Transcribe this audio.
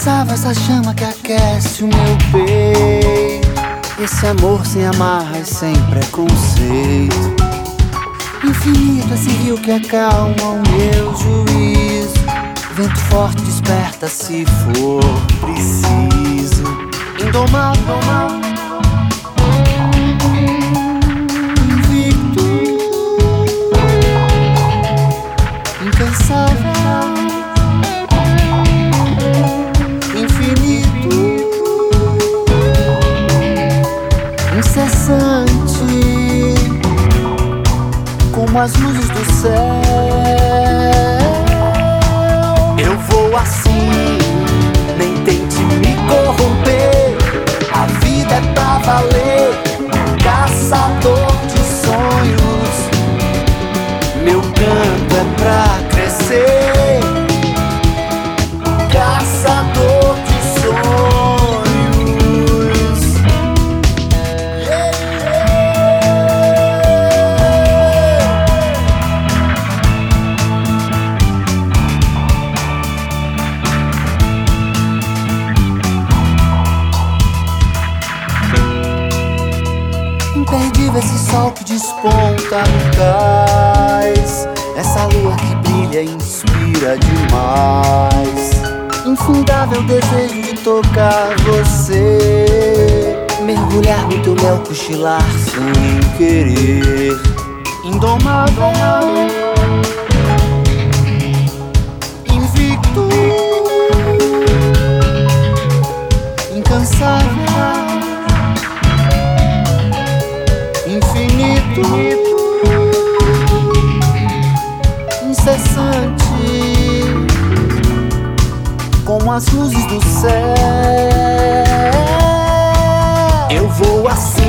salva essa chama que aquece o meu peito. Esse amor sem amarra e sem preconceito. Infinito esse rio que acalma o meu juízo. Vento forte desperta se for preciso. Indomável, invicto, incansável, infinito, incessante, como as luzes do céu. Eu vou assim, nem tente me corromper. A vida é pra valer, caçador de sonhos. Meu canto é pra crescer, caçador de sonhos. Imperdível esse sol que desponta no cais. Essa lua que brilha e inspira demais. Infindável desejo de tocar você, mergulhar no teu mel, cochilar sem querer. Indomável, invicto, incansável, infinito, incessante, como as luzes do céu. Eu vou assim,